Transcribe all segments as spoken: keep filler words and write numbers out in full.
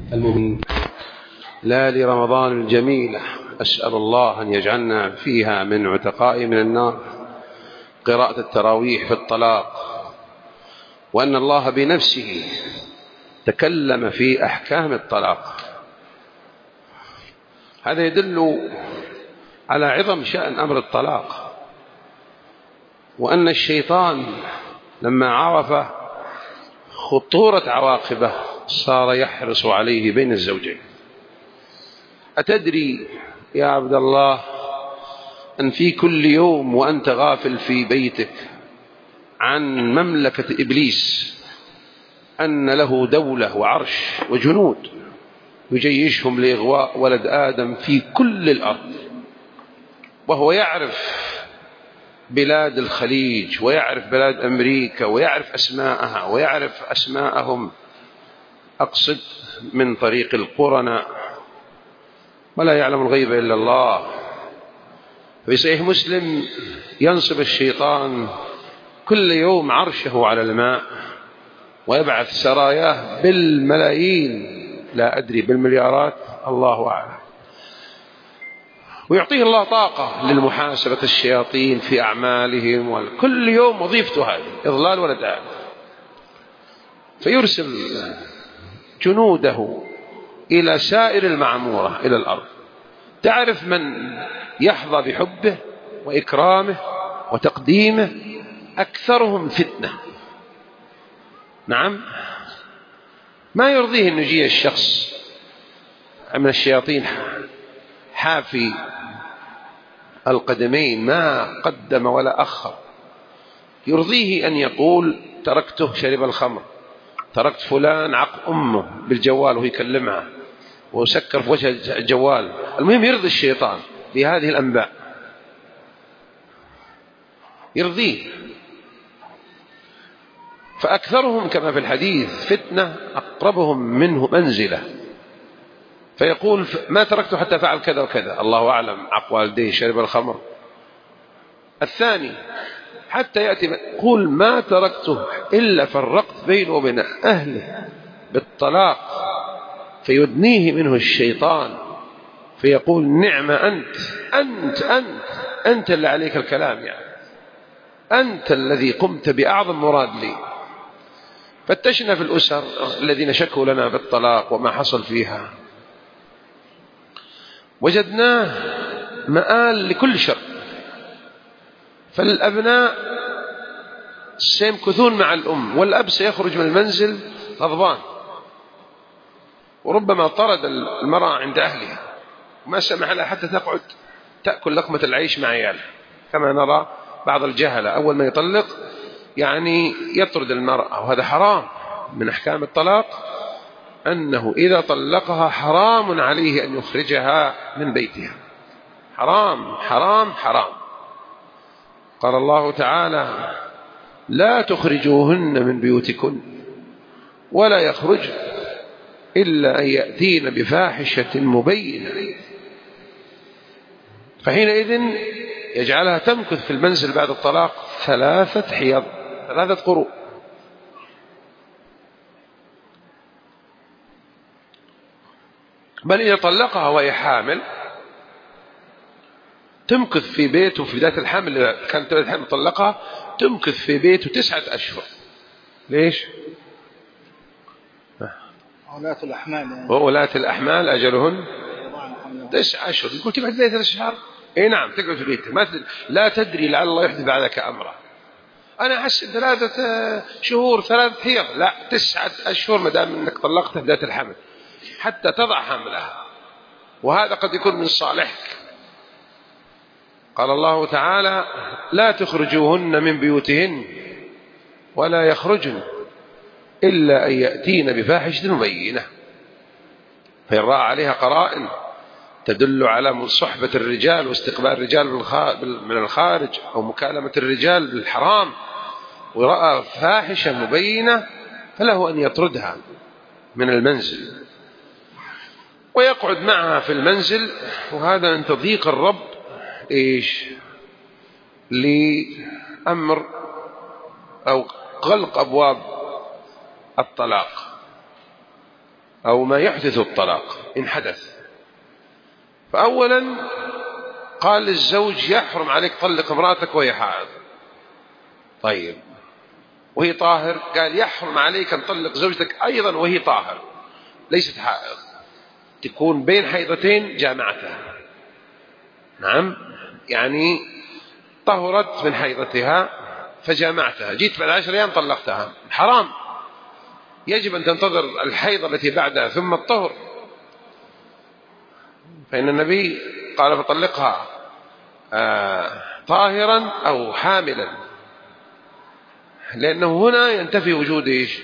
المؤمنين لا لرمضان الجميلة. أسأل الله أن يجعلنا فيها من عتقاء من النار. قراءة التراويح في الطلاق، وأن الله بنفسه تكلم في أحكام الطلاق. هذا يدل على عظم شأن أمر الطلاق، وأن الشيطان لما عرف خطورة عواقبه صار يحرص عليه بين الزوجين. أتدري يا عبد الله أن في كل يوم وأنت غافل في بيتك عن مملكة إبليس أن له دولة وعرش وجنود يجيشهم لإغواء ولد آدم في كل الأرض، وهو يعرف بلاد الخليج ويعرف بلاد أمريكا ويعرف أسماءها ويعرف أسماءهم، أقصد من طريق القرناء، ولا يعلم الغيب إلا الله. في صحيح مسلم ينصب الشيطان كل يوم عرشه على الماء ويبعث سراياه بالملايين، لا أدري بالمليارات، الله أعلم، ويعطيه الله طاقة للمحاسبة الشياطين في أعمالهم، وكل يوم وظيفته هذه إضلال ولد آدم. فيرسل جنوده إلى سائر المعمورة إلى الأرض. تعرف من يحظى بحبه وإكرامه وتقديمه؟ أكثرهم فتنة. نعم، ما يرضيه أن يجي الشخص من الشياطين حافي القدمين ما قدم ولا أخر، يرضيه أن يقول تركته شرب الخمر، تركت فلان عق أمه بالجوال وهو يكلمها وسكر في وجه الجوال. المهم يرضي الشيطان بهذه الأنباء، يرضيه. فأكثرهم كما في الحديث فتنة أقربهم منه منزلة، فيقول ما تركته حتى فعل كذا وكذا، الله أعلم، عق والديه، شرب الخمر. الثاني حتى يأتي يقول ما تركته إلا فرقت بينه وبين أهله بالطلاق، فيدنيه منه الشيطان فيقول نعم أنت أنت أنت أنت اللي عليك الكلام، يعني أنت الذي قمت بأعظم مراد لي. فتشنا في الأسر الذين شكوا لنا بالطلاق وما حصل فيها، وجدناه مآل لكل شر. فالأبناء سيمكثون مع الأم، والأب سيخرج من المنزل غضبان، وربما طرد المرأة عند أهلها وما سمح لها حتى تقعد تأكل لقمة العيش مع عيالها، كما نرى بعض الجهلة أول ما يطلق يعني يطرد المرأة. وهذا حرام من أحكام الطلاق، أنه إذا طلقها حرام عليه أن يخرجها من بيتها، حرام حرام حرام. قال الله تعالى لا تخرجوهن من بيوتكن ولا يخرجن إلا أن يأتين بفاحشة مبينة، فحينئذ يجعلها تمكث في المنزل بعد الطلاق ثلاثة حيض، ثلاثة قروء. بل إذا طلقها وهي حامل تمكث في بيته في بداية الحمل، كانت بداية الحمل طلقها تمكث في بيته تسعة أشهر. ليش؟ ولاة الأحمال يعني. وولاة الأحمال أجلهن تسعة أشهر. يقول تقعد في ثلاث شهور؟ إيه نعم، تقعد في بيتك، ما تدري، لا تدري لعل الله يحدث بعدك أمره. أنا أحس ثلاثة شهور ثلاثة حيض، لا، تسعة أشهر ما دام أنك طلقت في بداية الحمل حتى تضع حملها، وهذا قد يكون من صالحك. قال الله تعالى لا تخرجوهن من بيوتهن ولا يخرجن إلا أن يأتين بفاحشة مبينة. فإن رأى عليها قرائن تدل على صحبة الرجال واستقبال الرجال من الخارج أو مكالمة الرجال بالحرام، ورأى فاحشة مبينة، فله أن يطردها من المنزل ويقعد معها في المنزل. وهذا من تضييق الرب إيش لأمر أو غلق أبواب الطلاق. أو ما يحدث الطلاق إن حدث. فأولا قال للزوج يحرم عليك طلق امرأتك وهي حائض. طيب وهي طاهر؟ قال يحرم عليك أن تطلق زوجتك أيضا وهي طاهر ليست حائض، تكون بين حيضتين جامعتها. نعم، يعني طهرت من حيضتها فجامعتها، جيت بعد عشر أيام طلقتها، حرام، يجب أن تنتظر الحيض التي بعدها ثم الطهر. فإن النبي قال فطلقها آه طاهرا أو حاملا، لأنه هنا ينتفي وجود إيش؟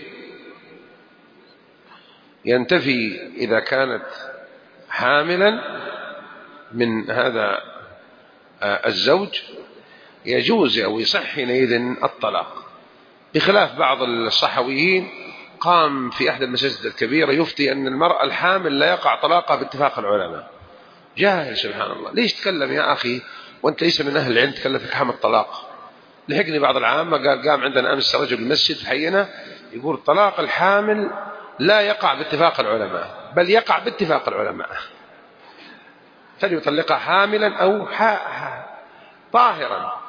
ينتفي إذا كانت حاملا من هذا آه الزوج يجوز أو يصح حينئذ الطلاق، بخلاف بعض الصحويين قام في أحد المساجد الكبيرة يفتي أن المرأة الحامل لا يقع طلاقها باتفاق العلماء. جاهل سبحان الله، ليش تكلم يا أخي وأنت ليس من أهل العلم تكلم في أحكام الطلاق؟ لحقني بعض العامة قال قام عندنا أمس رجل المسجد في حينا يقول طلاق الحامل لا يقع باتفاق العلماء، بل يقع باتفاق العلماء، فليطلقها حاملا أو طاهرا،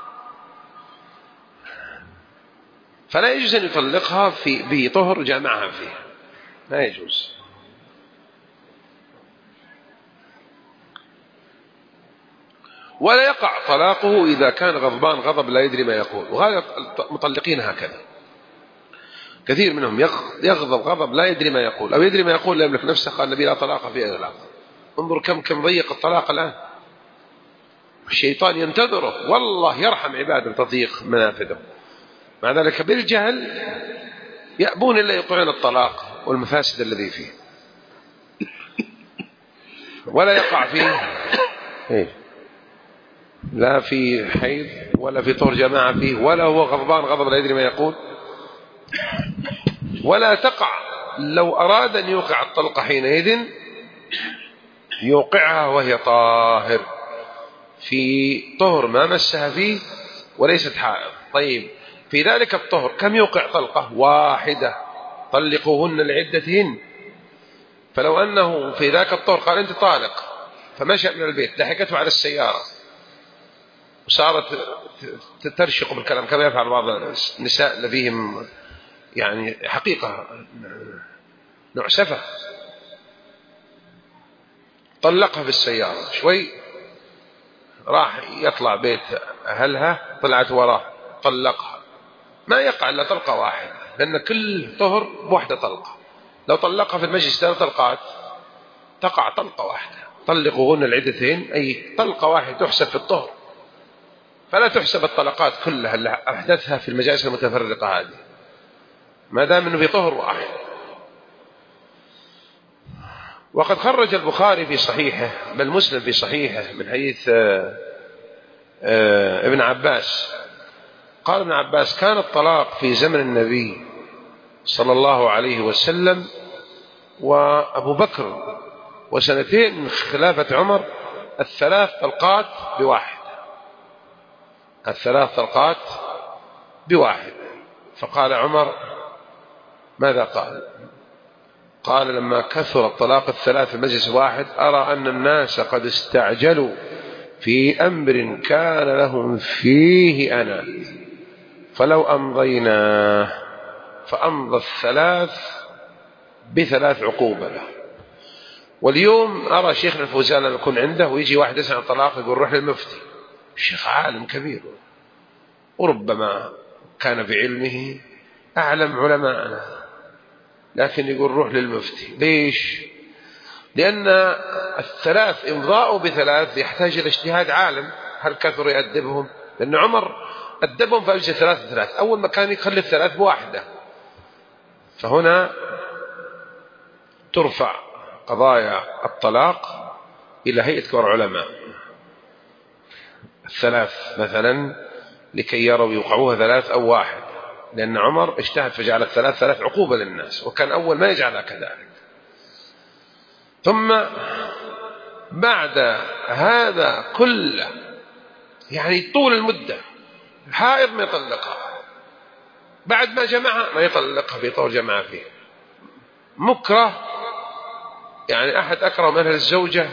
فلا يجوز أن يطلقها في بطهر جامعها فيه، ما يجوز. ولا يقع طلاقه إذا كان غضبان غضب لا يدري ما يقول، وهذا المطلقين هكذا كثير منهم يغضب غضب لا يدري ما يقول، أو يدري ما يقول لا يملك نفسه. قال النبي لا طلاق في إغلاق. انظر كم كم ضيق الطلاق الآن، الشيطان ينتظره، والله يرحم عباده تضيق منافذه، مع ذلك بالجهل يأبون إلا يوقعون الطلاق والمفاسد الذي فيه. ولا يقع فيه إيه؟ لا في حيض ولا في طهر جماعة فيه، ولا هو غضبان غضب لا يدري ما يقول. ولا تقع لو أراد أن يوقع الطلقة حينئذ يوقعها وهي طاهر في طهر ما مسها فيه وليست حائض. طيب في ذلك الطهر كم يوقع طلقة واحدة؟ طلقوهن لعدتهن. فلو أنه في ذاك الطهر قال أنت طالق، فمشى من البيت، لحقته على السيارة وصارت ترشق بالكلام كما يفعل بعض النساء لديهم يعني حقيقة نوع سفه، طلقها في السيارة، شوي راح يطلع بيت أهلها طلعت وراه طلقها، ما يقع إلا طلقة واحدة، لأن كل طهر بوحدة طلقة. لو طلقها في المجلس ثلاث طلقات تقع طلقة واحدة. طلقوهن العدتين، أي طلقة واحدة تحسب في الطهر، فلا تحسب الطلقات كلها اللي أحدثها في المجالس المتفرقة هذه ما دام أنه في طهر واحد. وقد خرج البخاري في صحيحه بل مسلم في صحيحه من حديث ابن عباس قال ابن عباس كان الطلاق في زمن النبي صلى الله عليه وسلم وأبو بكر وسنتين من خلافة عمر الثلاث طلقات بواحد، الثلاث طلقات بواحد. فقال عمر ماذا قال؟ قال لما كثر الطلاق الثلاث في مجلس واحد أرى أن الناس قد استعجلوا في أمر كان لهم فيه أنا، فلو أمضينا فأمضى الثلاث بثلاث عقوبة له. واليوم أرى شيخنا الفوزان لما يكون عنده ويجي واحد يسأل الطلاق يقول روح للمفتي، الشيخ عالم كبير وربما كان بعلمه أعلم علماءنا، لكن يقول روح للمفتي. ليش؟ لأن الثلاث إمضاء بثلاث يحتاج إلى اجتهاد عالم، هل كثر يأدبهم؟ لأن عمر أدبهم فأجل ثلاث ثلاث، أول ما كان يخلي الثلاث بواحدة. فهنا ترفع قضايا الطلاق إلى هيئة كبار علماء الثلاث مثلا لكي يروا يوقعوها ثلاث أو واحد، لأن عمر اجتهد فجعل الثلاث ثلاث عقوبة للناس، وكان أول ما يجعلها كذلك. ثم بعد هذا كله يعني طول المدة حائض ما يطلقها، بعد ما جمعها ما يطلقها في طول جمعها فيه، مكره يعني أحد أكره من أهل الزوجة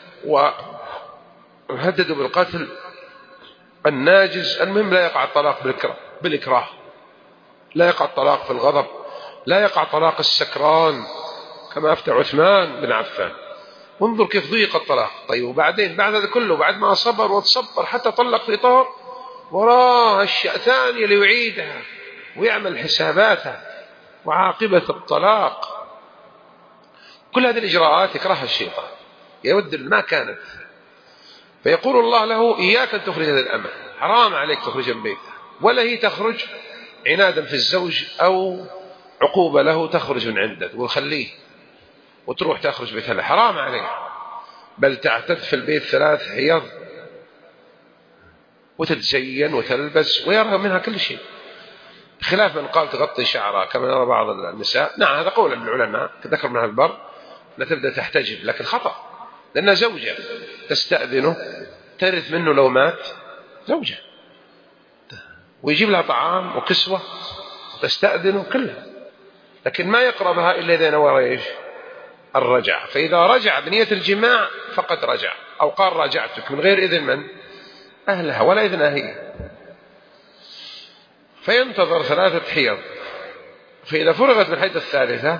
وهددوا بالقتل الناجز، المهم لا يقع الطلاق بالإكراه، لا يقع الطلاق في الغضب، لا يقع طلاق السكران كما أفتى عثمان بن عفان. انظر كيف ضيق الطلاق. طيب وبعدين بعد هذا كله، بعد ما صبر وتصبر حتى طلق في طهر، وراه أشياء ثانية ليعيدها ويعمل حساباتها وعاقبة الطلاق. كل هذه الإجراءات يكرهها الشيطان، يود ما كانت. فيقول الله له: إياك أن تخرج هذا الأمة، حرام عليك تخرج من بيته، ولا هي تخرج عنادا في الزوج أو عقوبة له تخرج من عنده وخليه وتروح تخرج بيتها، حرام عليه، بل تعتد في البيت ثلاث حيض وتتزين وتلبس ويرى منها كل شيء، خلاف من قال تغطي شعرها كما يرى بعض النساء. نعم هذا قول العلماء ذكر منها البر، لا تبدأ تحتجب، لكن خطأ، لأنها زوجة تستأذنه، ترث منه لو مات، زوجة، ويجيب لها طعام وكسوة، تستأذنه كلها، لكن ما يقربها إلا إذا نوى إيش؟ الرجع. فإذا رجع بنية الجماع فقد رجع، أو قال راجعتك من غير إذن من؟ أهلها، ولا إذنها هي. فينتظر ثلاثة حيض، فإذا فرغت من الحيضة الثالثة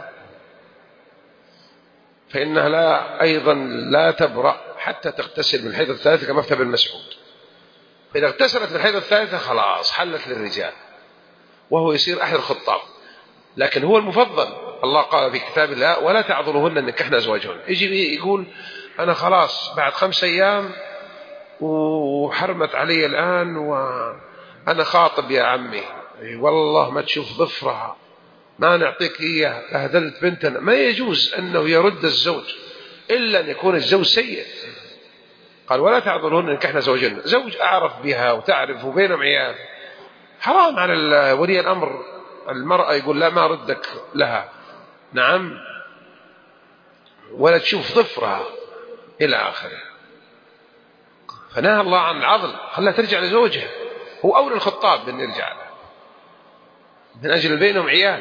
فإنها لا أيضا لا تبرأ حتى تغتسل من الحيضة الثالثة كما افتى ابن مسعود. فإذا اغتسلت من الحيضة الثالثة خلاص حلت للرجال، وهو يصير أحد الخطاب. لكن هو المفضل، الله قال في كتاب الله: ولا تعذرهن أن ينكحن أزواجهن. يجي يقول أنا خلاص بعد خمس أيام وحرمت علي الآن وأنا خاطب يا عمي، والله ما تشوف ظفرها، ما نعطيك إياه، أهدلت بنتنا. ما يجوز أنه يرد الزوج إلا أن يكون الزوج سيء. قال: ولا تعذرهن أن ينكحن أزواجهن، زوج أعرف بها وتعرف وبينهم عيال، حرام على ولي الأمر المرأة يقول لا ما ردك لها، نعم، ولا تشوف ظفرها إلى آخره. فنهى الله عن العضل، خلها ترجع لزوجها، هو أولى الخطاب بأن يرجع لها من أجل بينهم عيال،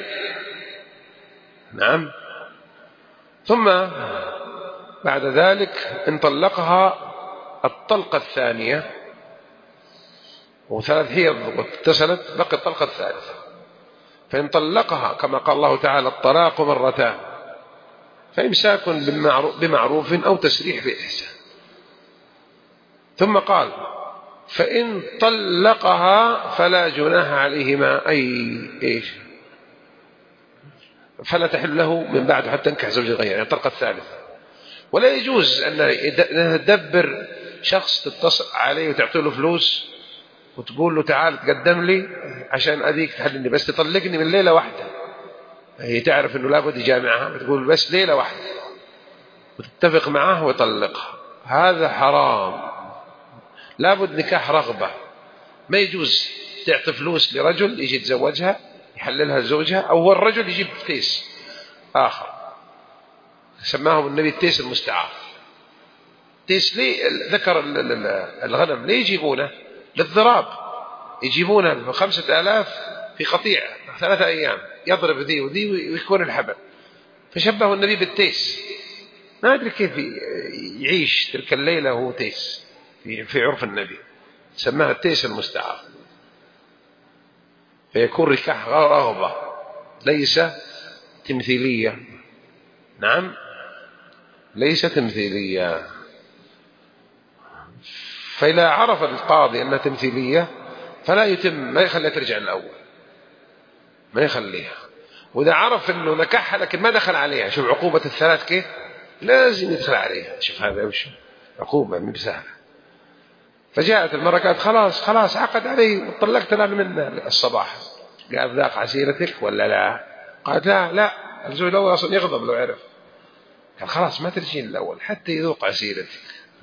نعم. ثم بعد ذلك إن طلقها الطلقة الثانية وثلاث حيض واتصلت، بقي الطلقة الثالثة. فإن طلقها كما قال الله تعالى: الطلاق مرتان، فإمساك بمعروف أو تسريح بإحسان. ثم قال: فإن طلقها فلا جناح عليهما، أي إيش؟ فلا تحل له من بعد حتى تنكح زوجا غيره، يعني الطلقة الثالثة. ولا يجوز أن تدبر شخص تتصل عليه وتعطي له فلوس وتقول له تعال تقدم لي عشان أذيك تحلني، بس تطلقني من ليلة واحدة. هي تعرف أنه لابد يجامعها، بتقول بس ليلة واحدة وتتفق معه ويطلقها، هذا حرام. لابد نكاح رغبة، ما يجوز تعطي فلوس لرجل يجي يتزوجها يحللها زوجها، أو هو الرجل يجيب تيس آخر سماه النبي التيس المستعار. تيس ليه ذكر الغنم ليه يجيبونه؟ للضراب، يجيبونه بخمسة آلاف في قطيع ثلاثة أيام، يضرب ذي وذي ويكون الحبل، فشبه النبي بالتيس. ما أدري كيف يعيش تلك الليلة هو تيس في عرف النبي، سماها التيس المستعار. فيكون ركاح رغبة ليس تمثيلية، نعم ليس تمثيلية. فإذا عرف القاضي أنها تمثيلية فلا يتم، ما يخليها ترجع الأول، ما يخليها. وإذا عرف أنه نكحها لكن ما دخل عليها، شوف عقوبة الثلاث كيف، لازم يدخل عليها. شوف هذا وش عقوبة من بسهلة. فجاءت المرة قالت خلاص خلاص عقد علي وطلقت أنا من الصباح. قال ذاق عسيرتك ولا لا؟ قالت لا لا، الزوج الأول أصلا يغضب لو عرف. قال خلاص ما ترجين الأول حتى يذوق عسيرتك.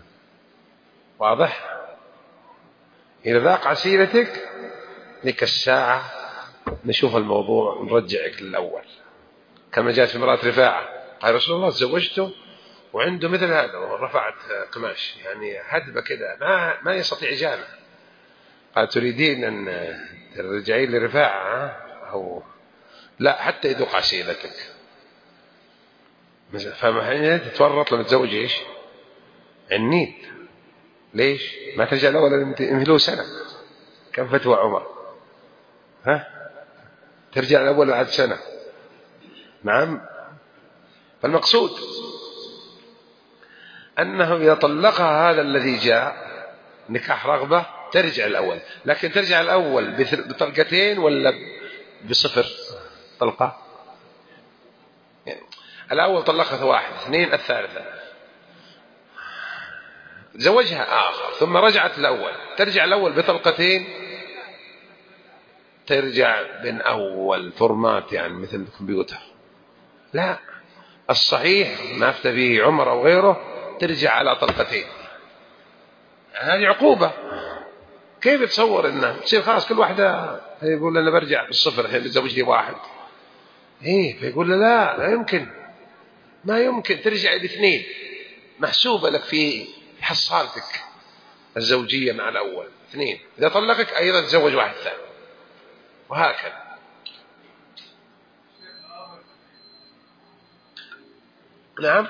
واضح؟ إذا ذاق عسيرتك ذيك الساعة نشوف الموضوع ونرجعك للأول. كما جاءت في امرأة رفاعة، قال رسول الله تزوجته وعنده مثل هذا، ورفعت قماش يعني هدبة كده ما ما يستطيع إجابة. قال تريدين أن ترجعين لرفاعة أو لا حتى يذوق عسيرتك؟ فما تتورط لما تتزوج إيش عنيد. ليش ما ترجع الأول يمهلوه سنة؟ كم فتوى عمر؟ ها ترجع الأول بعد سنة. نعم. فالمقصود أنه إذا طلقها هذا الذي جاء نكاح رغبة ترجع الأول، لكن ترجع الأول بطلقتين ولا بصفر طلقة؟ يعني الأول طلقها واحد اثنين، الثالثة زوجها آخر ثم رجعت الأول، ترجع الأول بطلقتين ترجع من أول فورمات يعني مثل الكمبيوتر؟ لا، الصحيح ما أفتى به عمر أو غيره ترجع على طلقتين. يعني هذه عقوبة. كيف تصور إنه تصير خلاص كل واحدة يقول أنا برجع بالصفر الحين بتزوج لي واحد؟ إيه فيقول لا لا يمكن، ما يمكن، ترجع الاثنين محسوبة لك في حصالتك الزوجية مع الأول اثنين، إذا طلقك أيضا تزوج واحد ثاني وهكذا. نعم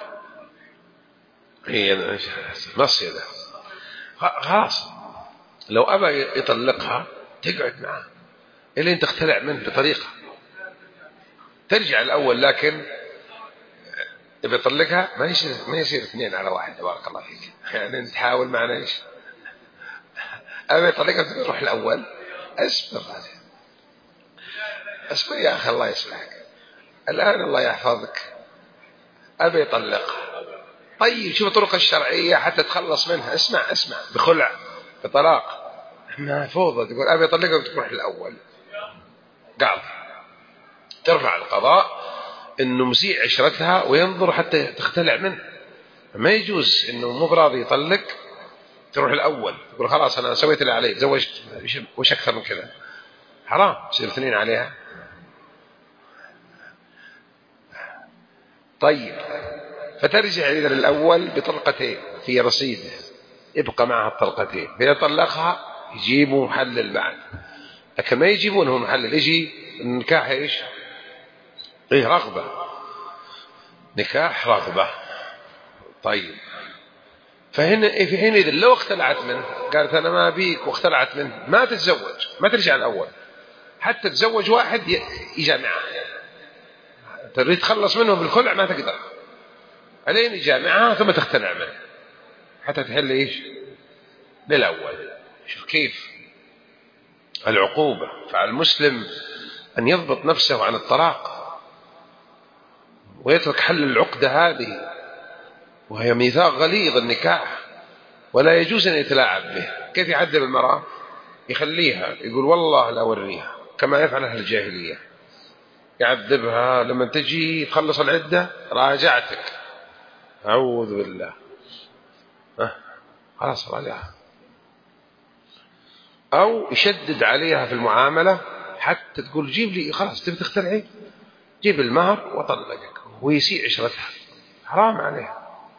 هي مصيدة خلاص. لو أبى يطلقها تقعد معه إلا أن تختلع منه بطريقة ترجع الأول، لكن إذا يطلقها ما يصير ما يصير اثنين على واحد. تبارك الله فيك. يعني تحاول معنا إيش أبى يطلقها تروح الأول. أصبر هذا أصبر يا أخي الله يسمعك الآن الله يحفظك. أبى يطلقها طيب شوف الطرق الشرعية حتى تخلص منها. اسمع اسمع بخلع بطلاق ما فوضى تقول أبي يطلقها وتروح الأول. قاضي ترفع القضاء إنه مسيء عشرتها وينظر حتى تختلع منه. ما يجوز إنه مو براضي يطلق تروح الأول تقول خلاص أنا سويت اللي علي تزوجت وش أكثر من كذا. حرام يصير اثنين عليها. طيب فترجع إلى الأول بطلقتين في رصيده يبقى معها الطلقتين. فإذا طلقها يجيبوا محلل بعد، لكن ما يجيبونه محلل يجي النكاح إيش إيه رغبة، نكاح رغبة. طيب فهنا في حين إذا لو اختلعت منه قالت أنا ما أبيك واختلعت منه ما تتزوج ما ترجع الأول حتى تزوج واحد يجامعها. تريد تخلص منه بالخلع ما تقدر علين يجامعها ثم تختلع منه حتى تحل إيش بالأول. شوف كيف العقوبة. فعلى المسلم أن يضبط نفسه عن الطلاق ويترك حل العقدة هذه، وهي ميثاق غليظ النكاح ولا يجوز أن يتلاعب به. كيف يعذب المرأة؟ يخليها يقول والله لا أوريها كما يفعل أهل الجاهلية، يعذبها لما تجي تخلص العدة راجعتك أعوذ بالله أه خلاص راجعها. أو يشدد عليها في المعاملة حتى تقول جيب لي خلاص تبي تختلعي جيب المهر وطلقك ويسيء عشرتها. حرام عليها.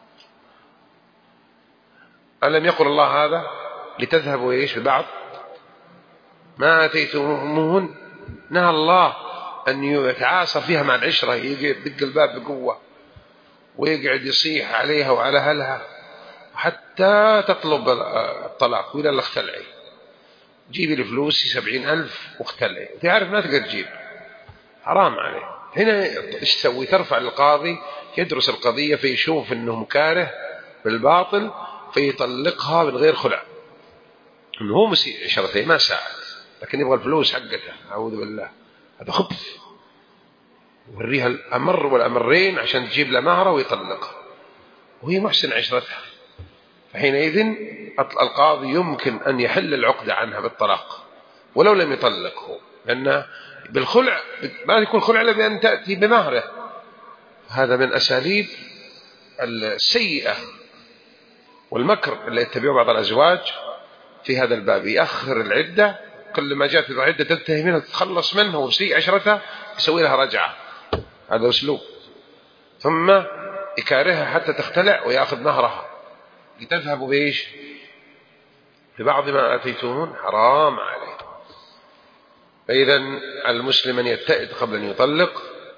ألم يقل الله هذا لتذهبوا إيش ببعض ما أتيتموهن؟ نهى الله أن يتعاصر فيها مع العشرة، يدق الباب بقوة ويقعد يصيح عليها وعلى أهلها حتى تطلب الطلاق. وإذا اللي اختلعي جيبي لفلوسي سبعين ألف واختلعي تعرف ما تقدر تجيب. حرام عليه. هنا إيش تسوي؟ ترفع القاضي يدرس القضية فيشوف أنه مكاره بالباطل فيطلقها من غير خلع، أنه هو مسيء عشرتين ما ساعد لكن يبغى الفلوس حقتها. أعوذ بالله هذا خبث. يوريها الأمر والأمرين عشان تجيب له مهره ويطلقها وهي محسن عشرتها. فحينئذ القاضي يمكن أن يحل العقدة عنها بالطلاق ولو لم يطلقه، لأن بالخلع ما يكون خلع إلا بأن تأتي بمهره. هذا من أساليب السيئة والمكر اللي يتبعه بعض الأزواج في هذا الباب. يأخر العدة كل ما جاءت العدة تنتهي منها تتخلص منه وسيء عشرتها يسوي لها رجعة. هذا أسلوب. ثم يكارهها حتى تختلع ويأخذ مهرها لتذهب بإيش ببعض ما آتيتمون. حرام عليه. فإذا المسلم أن يتئد قبل أن يطلق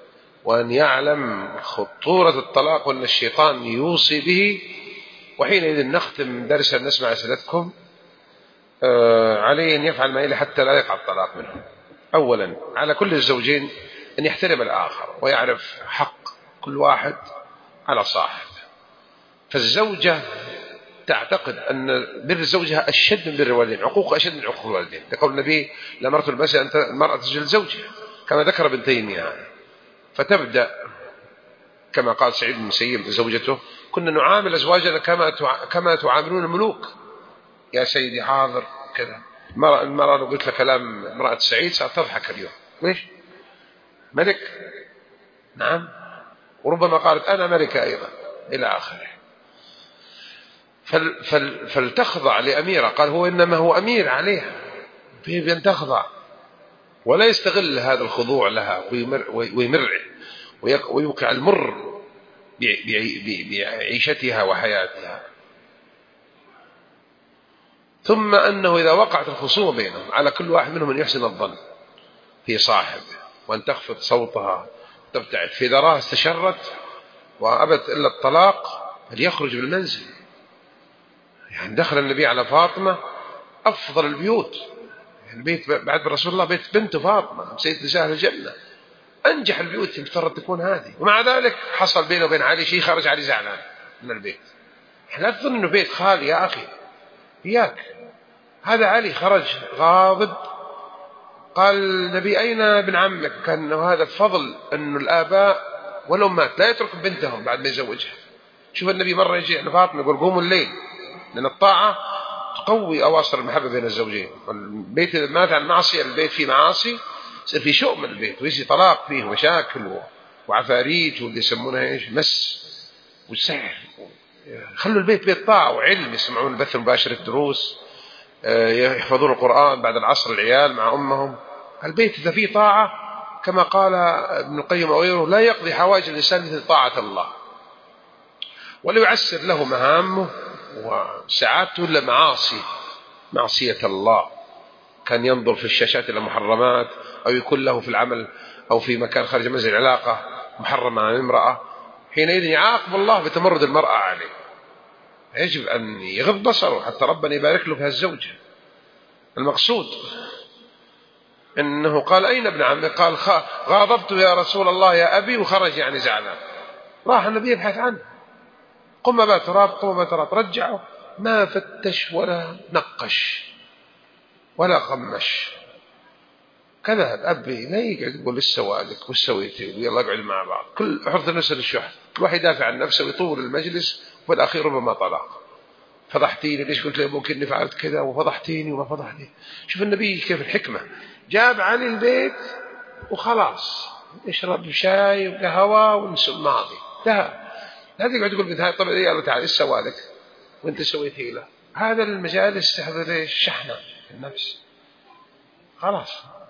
وأن يعلم خطورة الطلاق وأن الشيطان يوصي به. وحينئذ نختم درسا نسمع أسئلتكم. آه عليه أن يفعل ما يلي حتى لا يقع الطلاق منه. أولا على كل الزوجين أن يحترم الآخر ويعرف حق كل واحد على صاحب. فالزوجة تعتقد أن بر زوجها أشد من بر الوالدين، عقوق أشد من عقوق الوالدين، لقول النبي لأمرت المرأة تجلد زوجها كما ذكر ابن تيمية. فتبدأ كما قال سعيد بن المسيب زوجته: كنا نعامل أزواجنا كما كما تعاملون الملوك يا سيدي حاضر كذا. المرأة, المرأة لو قلت لها كلام امرأة سعيد ستضحك اليوم، ليش؟ ملك، نعم، وربما قالت أنا ملكة أيضا إلى آخره. فل فل فلتخضع لأميرة، قال هو إنما هو أمير عليها، بأن تخضع ولا يستغل هذا الخضوع لها ويمر ويمر ويوقع المر بعيشتها وحياتها. ثم أنه إذا وقعت الخصومة بينهم على كل واحد منهم أن يحسن الظن في صاحبه وأن تخفض صوتها تبتعد. فإذا راه استشرت وأبت إلا الطلاق فليخرج من المنزل. يعني دخل النبي على فاطمة أفضل البيوت، البيت بعد رسول الله بيت بنت فاطمة سيد نساء الجنة، أنجح البيوت يفترض تكون هذه. ومع ذلك حصل بينه وبين علي شيء، خرج علي زعلان من البيت. لا تظن أنه بيت خالي يا أخي، إياك، هذا علي خرج غاضب. قال النبي أين ابن عمك؟ كان هذا فضل أن الآباء والأمات لا يترك بنتهم بعد ما يزوجها. شوف النبي مرة يجي على فاطمة يقول قوموا الليل، لأن الطاعة تقوي أواصر المحبة بين الزوجين. البيت إذا مات عن معصية، البيت فيه معاصي يصير في شؤم البيت ويجي طلاق فيه مشاكل وعفاريت واللي يسمونها إيش مس والسحر. خلوا البيت بيت طاعة وعلم، يسمعون البث المباشر الدروس، يحفظون القرآن بعد العصر العيال مع أمهم. البيت إذا فيه طاعة كما قال ابن القيم وغيره لا يقضي حوائج الإنسان مثل طاعة الله، ولا يعسر له مهامه وسعادته إلا معاصي معصية الله. كان ينظر في الشاشات إلى محرمات، أو يكون له في العمل أو في مكان خارج منزل علاقة محرمة عن امرأة، حينئذ يعاقب الله بتمرد المرأة عليه. يجب أن يغض بصره حتى ربنا يبارك له في هالزوجة. المقصود أنه قال أين ابن عمي؟ قال غاضبت يا رسول الله يا أبي، وخرج يعني زعلان. راح النبي يبحث عنه، قم ما تراب قم ما تراب، رجعه ما فتش ولا نقش ولا خمش. كذا الأب لا يقعد يقول لسه والك وش سويتي ويلا اقعد مع بعض، كل حرث نفسه للشح، كل واحد يدافع عن نفسه ويطول المجلس، وفي الأخير ربما طلاق. فضحتيني، ليش قلت لأبوك إني فعلت كذا، وفضحتيني وما فضحتني. شوف النبي كيف الحكمة، جاب عن البيت وخلاص اشرب شاي وقهوة ونسى الماضي. لا لا تقعد تقول بنت هاي طب يلا تعال ايش سوالك وانت سويت له. هذا المجالس تحضر ايش شحنة النفس خلاص.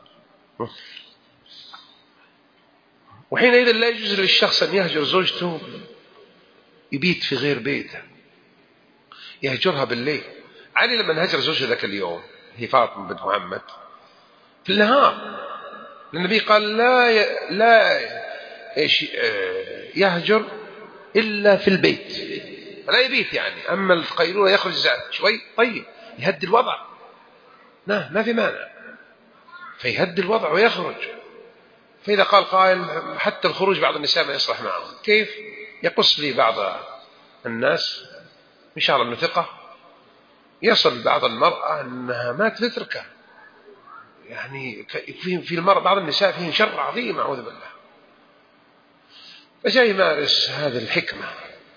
وحينئذ لا يجوز للشخص أن يهجر زوجته يبيت في غير بيته، يهجرها بالليل. علي لما هجر زوجته ذاك اليوم هي فاطمة بنت محمد في النهار، النبي قال لا ي... لا يهجر إلا في البيت، فلا يبيت يعني. أما القيلولة يخرج شوي طيب يهدي الوضع، لا ما في مانع، فيهدي الوضع ويخرج. فإذا قال قائل حتى الخروج بعض النساء ما يصلح معهم، كيف؟ يقص لي بعض الناس إن شاء الله من ثقة يصل بعض المرأة أنها ما تتركه، يعني في المرأة بعض النساء فيهم شر عظيم أعوذ بالله. فجاء يمارس هذه الحكمة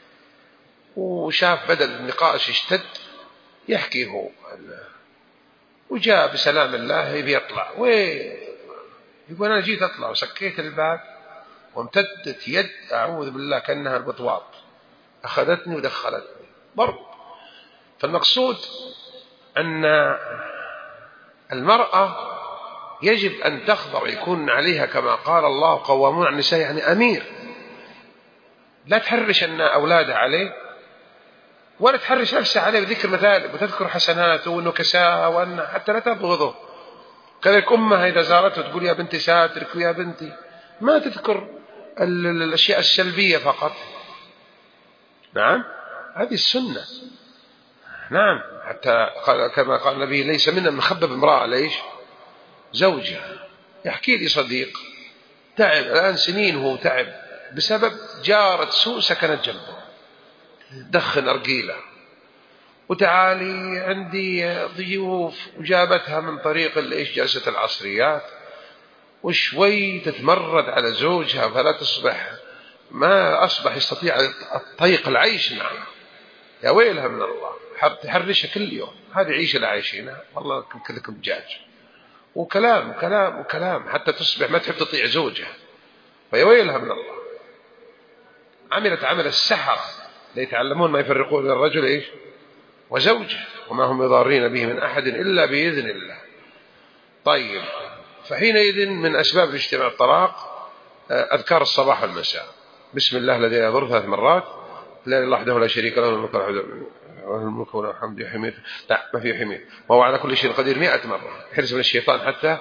وشاف بدل النقاش يشتد يحكي هو، وجاء بسلام الله يبي يطلع، ويقول أنا جيت أطلع وسكيت الباب وامتدت يد أعوذ بالله كأنها البطواط أخذتني ودخلتني ضرب. فالمقصود أن المرأة يجب أن تخضع، يكون عليها كما قال الله قوامون على النساء، يعني أمير، لا تحرش أن أولادها عليه ولا تحرش نفسها عليه بذكر مثالب وتذكر حسناته وأنه كساها، وأن حتى لا تبغضه. كذلك أمها إذا زارته تقول يا بنتي ساترك ويا بنتي، ما تذكر الأشياء السلبية فقط. نعم هذه السنة. نعم حتى قال كما قال النبي ليس منا من خبب امرأة ليش زوجها. يحكي لي صديق تعب الآن سنين وهو تعب بسبب جارة سوء سكنت جنبه دخن أرجيلة، وتعالي عندي ضيوف وجابتها من طريق الإيش جلسة العصريات، وشوي تتمرد على زوجها فلا تصبح ما أصبح يستطيع الطيق العيش معه. يا ويلها من الله، تحرشها كل يوم. هذه عيشة اللي عايشينها والله كلكم دجاج، وكلام وكلام وكلام حتى تصبح ما تحب تطيع زوجها. فيا ويلها من الله. عملت عمل السحرة ليتعلمون ما يفرقون بين الرجل إيش وزوجه وما هم يضارين به من أحد إلا بإذن الله. طيب فحينئذ من أسباب الاجتماع الطلاق أذكار الصباح والمساء. بسم الله الذي لا يضر ثلاث مرات، لا إله وحده لا شريك له الملك والملك وله الحمد يحميه لا ما في حميه وهو على كل شيء قدير مئة مرة. حرص من الشيطان حتى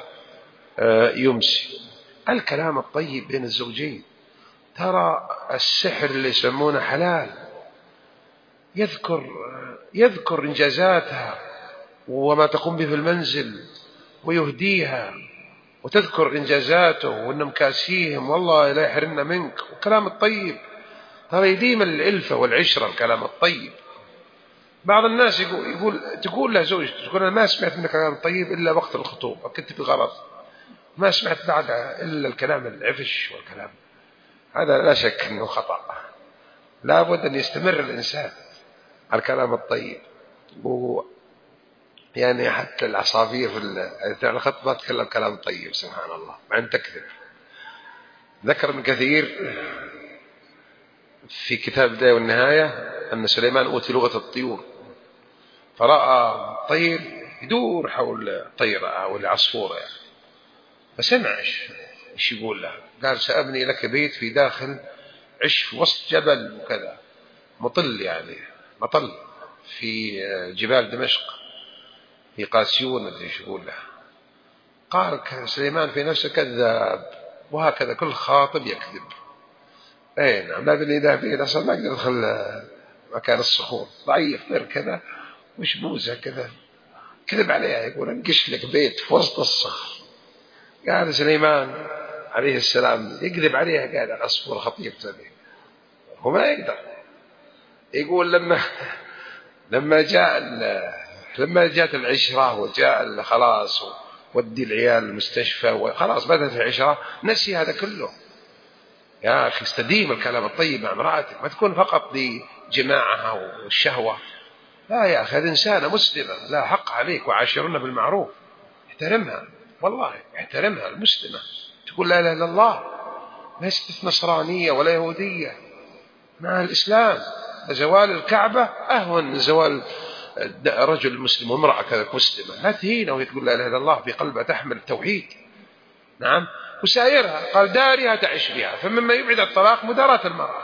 يمسي. الكلام الطيب بين الزوجين. ترى السحر اللي يسمونه حلال، يذكر يذكر إنجازاتها وما تقوم به في المنزل ويهديها، وتذكر إنجازاته وإنه مكاسيهم والله لا يحرمنا منك، وكلام الطيب ترى يديم الألفة والعشرة. الكلام الطيب. بعض الناس يقول, يقول تقول له زوجته تقول أنا ما سمعت منك كلام طيب إلا وقت الخطوبة كنت في غرض، ما سمعت بعدها إلا الكلام العفش والكلام. هذا لا شك أنه خطأ. لا بد أن يستمر الإنسان على الكلام الطيب. و يعني حتى العصافير في الخطبة تكلم كلام طيب سبحان الله مع أن تكذب. ذكر ابن كثير في كتاب البداية والنهاية أن سليمان أوتي لغة الطيور، فرأى طير يدور حول طيرة أو العصفورة يعني، فسمع إيش يقول له. قال سأبني لك بيت في داخل عش في وسط جبل وكذا مطل يعني مطل في جبال دمشق في قاسيون ما أدري إيش يقول له. قال سليمان في نفسه كذاب، وهكذا كل خاطب يكذب. اي نعم لا بني ده فيه اصلا ما اقدر ادخل مكان الصخور ضعيف غير كذا وش بوزه كذا كذب عليها. يقول انقش لك بيت في وسط الصخر. قال سليمان عليه السلام يكذب عليها. قال العصفور خطيب سليم هو ما يقدر. يقول لما لما جاء لما جاءت العشرة وجاء خلاص ودي العيال المستشفى وخلاص بدأت العشرة نسي هذا كله. يا أخي استديم الكلام الطيب مع امرأتك، ما تكون فقط لجماعها والشهوة. لا يا أخي هذه إنسانة مسلمة لا حق عليك وعاشرنا بالمعروف. احترمها والله احترمها المسلمة. تقول لا إله إلا الله ليست نصرانية ولا يهودية مع الإسلام. زوال الكعبة أهون من زوال رجل مسلم وامرأة كذلك مسلمة. لا تهينه وهي تقول لا إله إلا الله في قلبها تحمل التوحيد. نعم. وسائرها قال دارها تعيش بها. فمما يبعد الطلاق مداراة المرأة.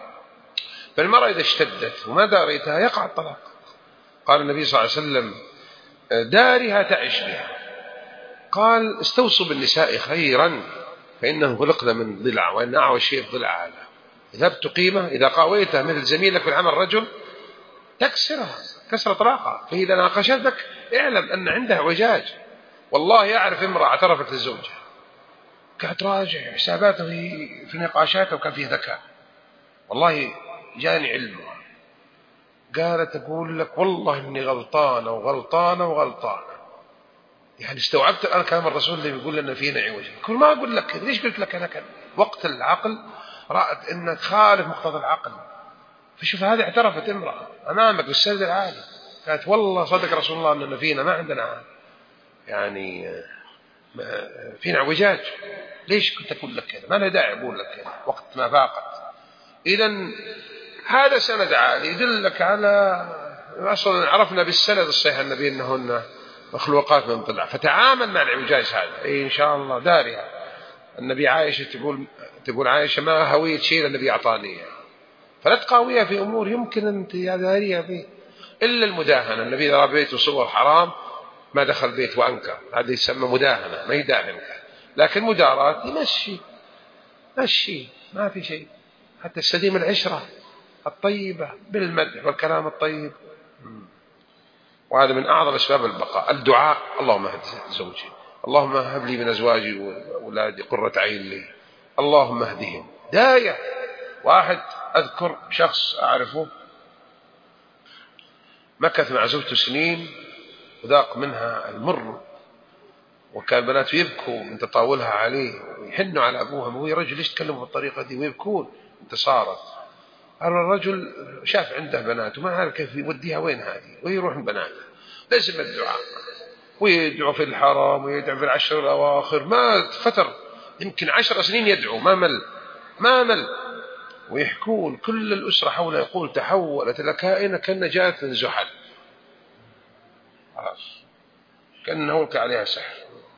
فالمرأة إذا اشتدت وما داريتها يقع الطلاق. قال النبي صلى الله عليه وسلم دارها تعيش بها. قال استوصوا بالنساء خيرا فإنه خلقن من ضلع وإن أعوى شيء في ضلع هذا. إذا بتقيمه إذا قاويته مثل زميلك في العمل رجل تكسرها كسر طلاقها. فإذا ناقشتك اعلم أن عندها اعوجاج. والله يعرف امرأة اعترفت لزوجها قاعد تراجع حساباته في نقاشاته وكان فيه ذكاء والله جاني علمها. قالت أقول لك والله إني غلطانة وغلطانة وغلطانة. يعني استوعبت الآن كلام الرسول اللي بيقول لنا فينا عوج. كل ما أقول لك ليش قلت لك أنا كان وقت العقل رأت إن تخالف مقتضى العقل. فشوف هذه اعترفت امرأة أمامك بالسرد العالي قالت والله صدق رسول الله أننا فينا ما عندنا يعني فينا اعوجاج. ليش كنت أقول لك كذا؟ ما له داعي أقول لك كذا وقت ما فاقت. إذن هذا سند عالي يدلك على أصلا عرفنا بالسند الصحيح النبي أنهن مخلوقات من ضلع. فتعامل مع العوجاج هذا إيه إن شاء الله دارها. النبي عائشة تقول تقول عائشة ما هويت شيء النبي أعطاني فلا تقاويها في أمور يمكن أن تداريها فيه إلا المداهنة. النبي إذا رأى بيت وصور حرام ما دخل بيت وأنكر. هذا يسمى مداهنة ما يداهنك. لكن مداراة يمشي مشي ما في شيء. حتى السديم العشرة الطيبة بالمدح والكلام الطيب، وهذا من أعظم أسباب البقاء. الدعاء: اللهم اهد زوجي، اللهم هب لي من أزواجي وأولادي قرة عين لي، اللهم اهدهم. داية. واحد أذكر شخص أعرفه مكث مع زوجته سنين وذاق منها المر، وكان بناته يبكوا من تطاولها عليه ويحنوا على أبوهم، وهو رجل ليش تكلموا بالطريقة دي، ويبكون. انتصارت. الرجل شاف عنده بنات وما عارف كيف يوديها وين هذه، ويروح من بناته. لازم الدعاء، ويدعو في الحرام ويدعو في العشر الأواخر. ما فتر يمكن عشر سنين يدعو، ما مل ما مل. ويحكون كل الأسرة حوله، يقول تحولت الكائنة كأن جاءت من زحل، خلاص كأنه وقع عليها سحر.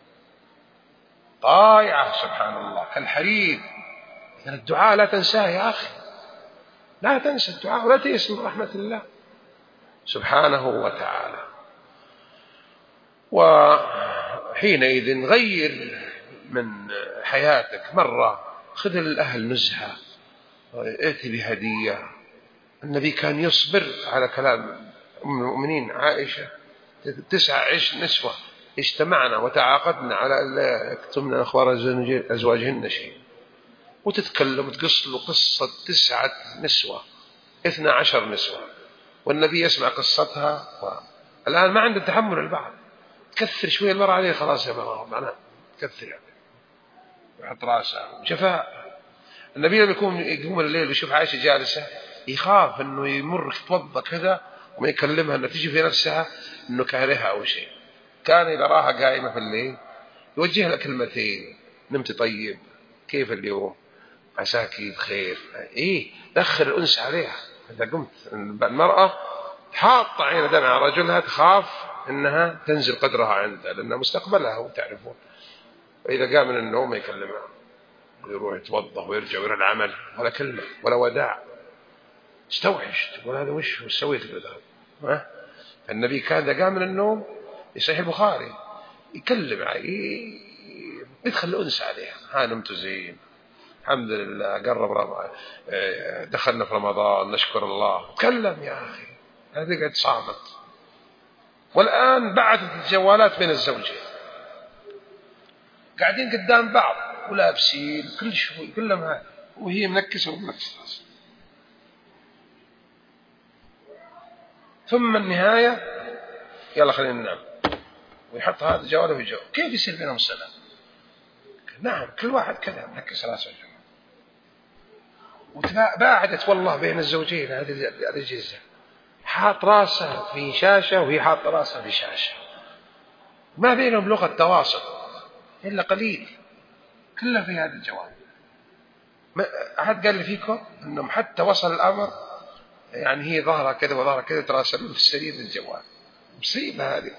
طائعة سبحان الله كالحرير. يعني الدعاء لا تنساه يا أخي، لا تنسى الدعاء ولا تيأس من رحمة الله سبحانه وتعالى. وحينئذ غير من حياتك مرة، خذ الأهل نزهة، ائتي بهدية. النبي كان يصبر على كلام أم المؤمنين عائشة: تسع عش نسوة اجتمعنا وتعاقدنا على أن لا يكتمن أخبار أزواجهن شيء، وتتكلم وتقص له قصة تسعة نسوة اثنى عشر نسوة، والنبي يسمع قصتها. الآن ما عنده تحمل البعض، كثر شوية المرأة عليه خلاص يا مرأة معناه كثر يعني، يحط راسه جفاء. النبي لما يكون يقوم الليل ويشوف عائشة جالسة يخاف انه يمر يتوضا كذا وما يكلمها، انه تجي في نفسها انه كارهها او شيء. كان اذا راها قائمة في الليل يوجه لها كلمتين: نمت طيب، كيف اليوم، عساكي بخير. ايه دخل الانس عليها. اذا قمت المرأة حاطة عين دمع على رجلها تخاف انها تنزل قدرها عندها، لانها مستقبلها وتعرفون. فاذا قام من النوم ما يكلمها، ويروح يتوضا ويرجع ويرى العمل ولا كلمة ولا وداع. استوحش تقول هذا وش وش سويت كذا. النبي كان إذا قام من النوم في صحيح البخاري يكلم عليه، يدخل الأنس عليها: ها نمت زين، الحمد لله، قرب رمضان، دخلنا في رمضان، نشكر الله. تكلم يا أخي، هذه قد صامت. والآن بعثت الجوالات بين الزوجين، قاعدين قدام بعض ولابسين كل شوي كلهم هذا، وهي منكسة ومنكسة. ثم النهاية يلا خلينا ننام، ويحط هذا جواله في جوال. كيف يصير بينهم سلام؟ نعم كل واحد كذا منكس راسه. وتباعدت والله بين الزوجين هذه الأجهزة، حاط راسه في شاشة وهي حاط راسه في شاشة، ما بينهم لغة تواصل إلا قليل، كلها في هذا الجوال. أحد قال لي فيكم أنهم حتى وصل الأمر يعني هي ظهرها كذا وظهرها كذا تراسلون في السرير الجوال. مصيبة هذه،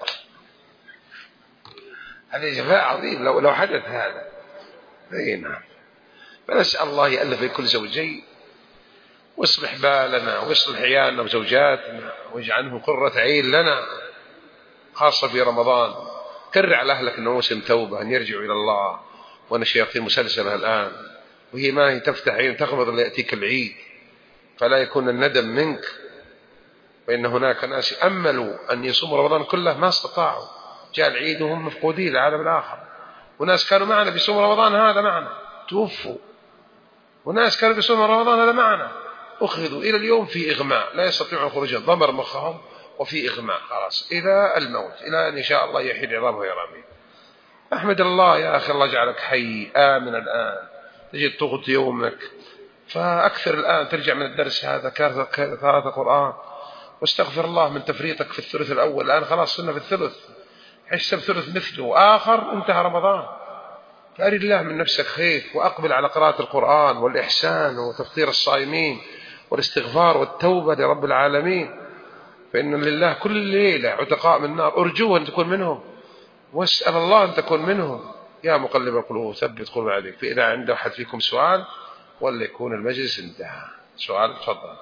هذا جفاء عظيم لو لو حدث هذا. اي نعم. فنسأل الله يألف بين كل زوجين ويصلح بالنا ويصلح عيالنا وزوجاتنا ويجعله قرة عين لنا، خاصة في رمضان. كرر على أهلك أنه موسم توبة، أن يرجعوا إلى الله، وأن الشياطين مسلسلة الآن، وهي ما هي تفتح عين تغمض ليأتيك العيد، فلا يكون الندم منك. وإن هناك ناس أملوا أن يصوموا رمضان كله ما استطاعوا، جاء العيد وهم مفقودين العالم الآخر. وناس كانوا معنا بيصوموا رمضان هذا معنا توفوا، وناس كانوا بيصوموا رمضان هذا معنا أخذوا إلى اليوم في إغماء، لا يستطيعون الخروج، ضمر مخهم وفي إغماء خلاص إلى الموت، إلى أن شاء الله يحيي العظام ويرمي. أحمد الله يا أخي، الله جعلك حي آمن الآن، تجد تغط يومك، فأكثر الآن ترجع من الدرس هذا قراءة قرآن، واستغفر الله من تفريطك في الثلث الأول. الآن خلاص صرنا في الثلث، حسب ثلث مثله آخر انتهى رمضان. فأرد الله من نفسك خير، وأقبل على قراءة القرآن والإحسان وتفطير الصائمين والاستغفار والتوبة لرب العالمين، فإن لله كل ليلة عتقاء من النار، أرجوه أن تكون منهم، واسأل الله أن تكون منهم. يا مقلب القلوب ثبت قلوب عليك. فإذا عنده أحد فيكم سؤال ولا يكون المجلس انتهى. سؤال تفضل.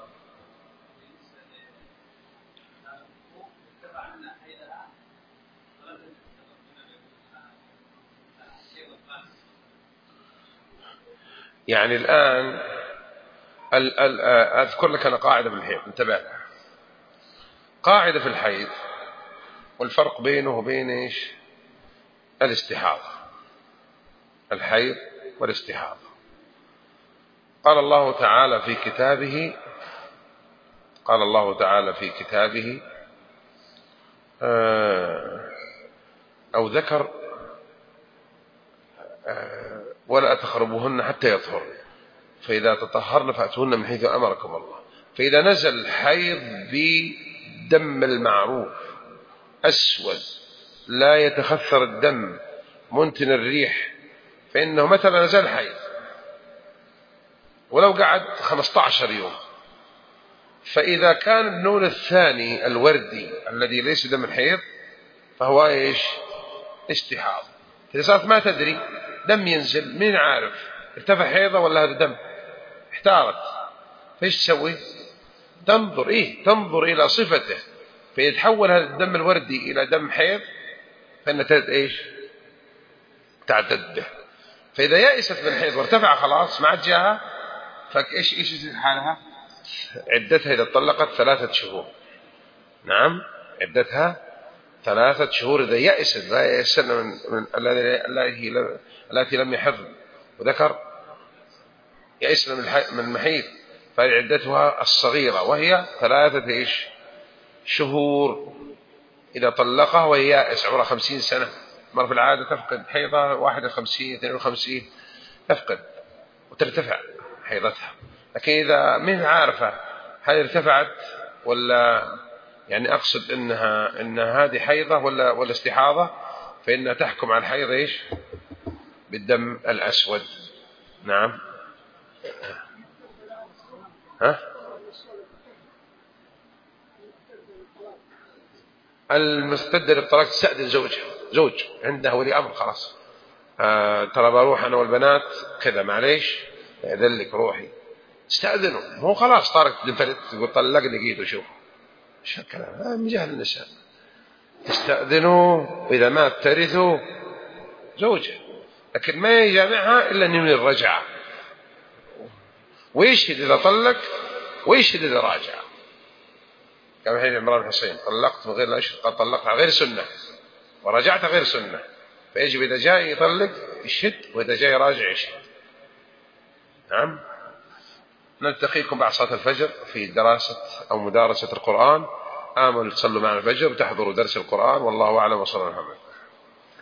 يعني الآن ال ال أذكر لك أنا قاعدة بالحيض، انتبه لها. قاعدة في الحيض والفرق بينه وبين إيش؟ الاستحاضة. الحيض والاستحاضة. قال الله تعالى في كتابه قال الله تعالى في كتابه أو ذكر ولا تقربوهن حتى يطهرن فإذا تطهرن فأتوهن من حيث أمركم الله. فإذا نزل الحيض بدم المعروف أسود لا يتخثر الدم منتن الريح فإنه مثلا نزل حيض ولو قعد خمسة عشر يوم، فإذا كان اللون الثاني الوردي الذي ليس دم الحيض فهو إيش؟ استحاضة. إذا صارت ما تدري دم ينزل، مين عارف ارتفع حيضة ولا هذا دم؟ احتارت، فإيش تسوي؟ تنظر إيه تنظر إلى صفته، فإذا تحول هذا الدم الوردي إلى دم حيض فإن تد إيش؟ تعتد به. فإذا يأست من الحيض وارتفع خلاص ما عاد جاها، فإيش إيش يصير حالها؟ عدتها إذا طلقت ثلاثة شهور. نعم، عدتها ثلاثة شهور إذا يأست لا يأسن من, من التي لم يحض وذكر يأسن من المحيض، فعدتها الصغيرة وهي ثلاثة إيش؟ شهور. إذا طلقها وهي يائس عمرها خمسين سنة، مر في العادة تفقد حيضة واحد وخمسين اثنين وخمسين تفقد وترتفع حيضتها. لكن إذا من عارفة هل ارتفعت ولا، يعني أقصد إنها إن هذه حيضة ولا ولا استحاضة، فإنها تحكم على الحيض إيش؟ بالدم الأسود. نعم. ها؟ المستدر الطلاق تستأذن زوجها، زوج عندها ولي أمر خلاص، آه ترى بروح أنا والبنات كذا معليش أذن لك روحي، استأذنوا. مو خلاص طارق تنفرد تقول طلقني قيد وشوف ايش الكلام هذا من جهل النساء. استأذنوا إذا مات ترثوا زوجها، لكن ما يجامعها إلا أن ينوي الرجعة ويشهد إذا طلق ويشهد إذا راجع. كما حديث عمران بن حصين طلقت من غير لا أشهد، قد طلقت على غير سنة ورجعت غير سنة، فيجب إذا جاء يطلق يشهد وإذا جاء يراجع يشهد. نعم. نلتقيكم بعد صلاة الفجر في دراسة أو مدارسة القرآن. آمنوا تصلوا معنا الفجر وتحضروا درس القرآن، والله أعلم وصلى الله عليه وسلم.